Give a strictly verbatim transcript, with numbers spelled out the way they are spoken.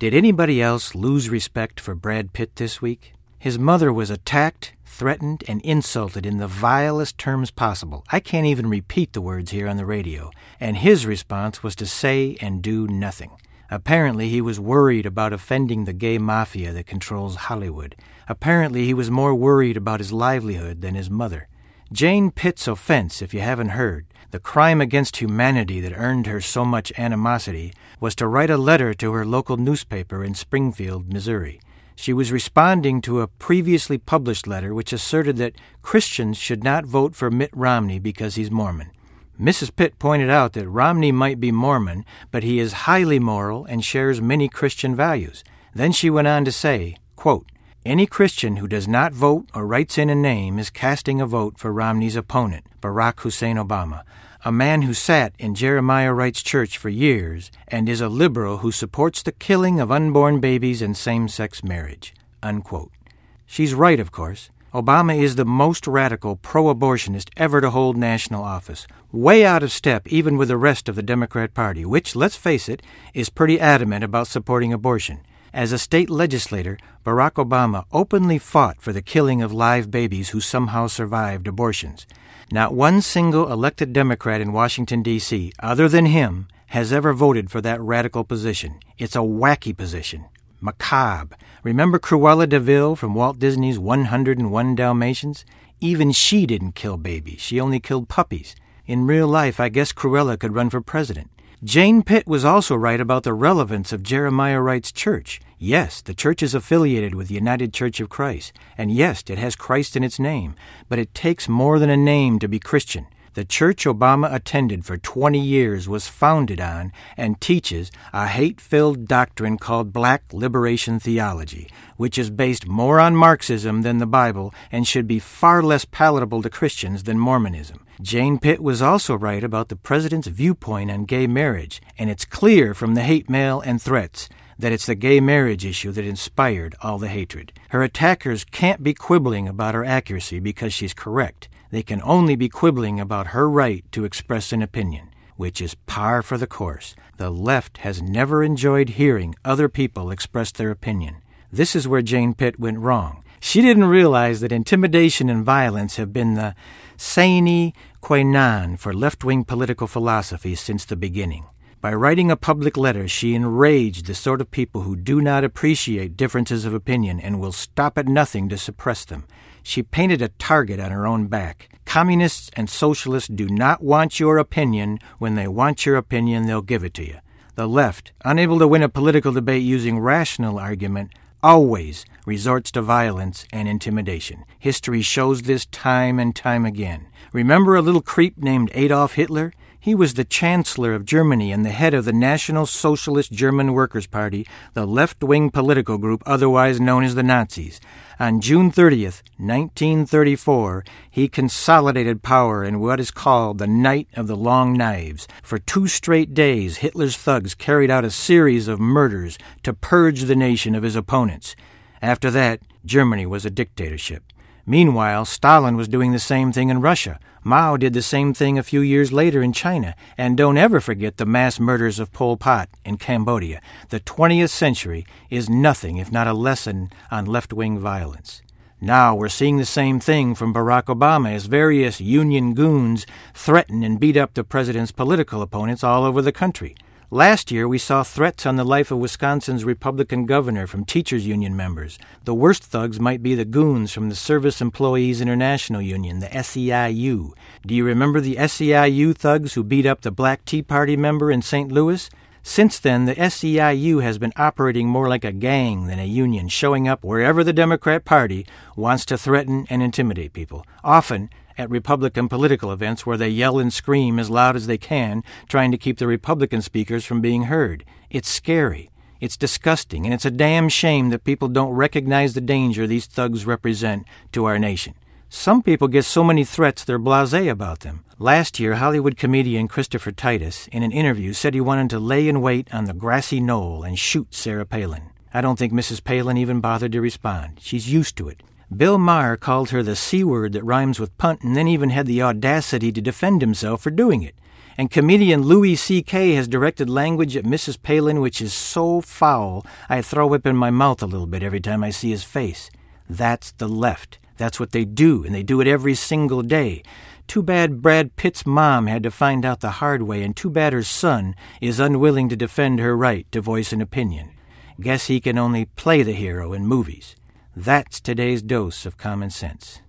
Did anybody else lose respect for Brad Pitt this week? His mother was attacked, threatened, and insulted in the vilest terms possible. I can't even repeat the words here on the radio. And his response was to say and do nothing. Apparently, he was worried about offending the gay mafia that controls Hollywood. Apparently, he was more worried about his livelihood than his mother. Jane Pitt's offense, if you haven't heard, the crime against humanity that earned her so much animosity, was to write a letter to her local newspaper in Springfield, Missouri. She was responding to a previously published letter which asserted that Christians should not vote for Mitt Romney because he's Mormon. Missus Pitt pointed out that Romney might be Mormon, but he is highly moral and shares many Christian values. Then she went on to say, quote, "Any Christian who does not vote or writes in a name is casting a vote for Romney's opponent, Barack Hussein Obama, a man who sat in Jeremiah Wright's church for years and is a liberal who supports the killing of unborn babies and same-sex marriage." Unquote. She's right, of course. Obama is the most radical pro-abortionist ever to hold national office, way out of step even with the rest of the Democrat Party, which, let's face it, is pretty adamant about supporting abortion. As a state legislator, Barack Obama openly fought for the killing of live babies who somehow survived abortions. Not one single elected Democrat in Washington, D C, other than him, has ever voted for that radical position. It's a wacky position. Macabre. Remember Cruella de Vil from Walt Disney's one hundred and one Dalmatians? Even she didn't kill babies. She only killed puppies. In real life, I guess Cruella could run for president. Jane Pitt was also right about the relevance of Jeremiah Wright's church. Yes, the church is affiliated with the United Church of Christ, and yes, it has Christ in its name, but it takes more than a name to be Christian. The church Obama attended for twenty years was founded on and teaches a hate-filled doctrine called Black Liberation Theology, which is based more on Marxism than the Bible and should be far less palatable to Christians than Mormonism. Jane Pitt was also right about the president's viewpoint on gay marriage, and it's clear from the hate mail and threats that it's the gay marriage issue that inspired all the hatred. Her attackers can't be quibbling about her accuracy because she's correct. They can only be quibbling about her right to express an opinion, which is par for the course. The left has never enjoyed hearing other people express their opinion. This is where Jane Pitt went wrong. She didn't realize that intimidation and violence have been the sine qua non for left-wing political philosophy since the beginning. By writing a public letter, she enraged the sort of people who do not appreciate differences of opinion and will stop at nothing to suppress them. She painted a target on her own back. Communists and socialists do not want your opinion. When they want your opinion, they'll give it to you. The left, unable to win a political debate using rational argument, always resorts to violence and intimidation. History shows this time and time again. Remember a little creep named Adolf Hitler? He was the Chancellor of Germany and the head of the National Socialist German Workers' Party, the left-wing political group otherwise known as the Nazis. On June thirtieth, nineteen thirty-four, he consolidated power in what is called the Night of the Long Knives. For two straight days, Hitler's thugs carried out a series of murders to purge the nation of his opponents. After that, Germany was a dictatorship. Meanwhile, Stalin was doing the same thing in Russia. Mao did the same thing a few years later in China. And don't ever forget the mass murders of Pol Pot in Cambodia. The twentieth century is nothing if not a lesson on left-wing violence. Now we're seeing the same thing from Barack Obama as various union goons threaten and beat up the president's political opponents all over the country. Last year, we saw threats on the life of Wisconsin's Republican governor from teachers' union members. The worst thugs might be the goons from the Service Employees International Union, the S E I U. Do you remember the S E I U thugs who beat up the Black Tea Party member in Saint Louis? Since then, the S E I U has been operating more like a gang than a union, showing up wherever the Democrat Party wants to threaten and intimidate people, often at Republican political events where they yell and scream as loud as they can, trying to keep the Republican speakers from being heard. It's scary, it's disgusting, and it's a damn shame that people don't recognize the danger these thugs represent to our nation. Some people get so many threats they're blasé about them. Last year, Hollywood comedian Christopher Titus, in an interview, said he wanted to lay in wait on the grassy knoll and shoot Sarah Palin. I don't think Missus Palin even bothered to respond. She's used to it. Bill Maher called her the C word that rhymes with punt and then even had the audacity to defend himself for doing it. And comedian Louis C K has directed language at Missus Palin which is so foul I throw up in my mouth a little bit every time I see his face. That's the left. That's what they do, and they do it every single day. Too bad Brad Pitt's mom had to find out the hard way, and too bad her son is unwilling to defend her right to voice an opinion. Guess he can only play the hero in movies. That's today's dose of common sense.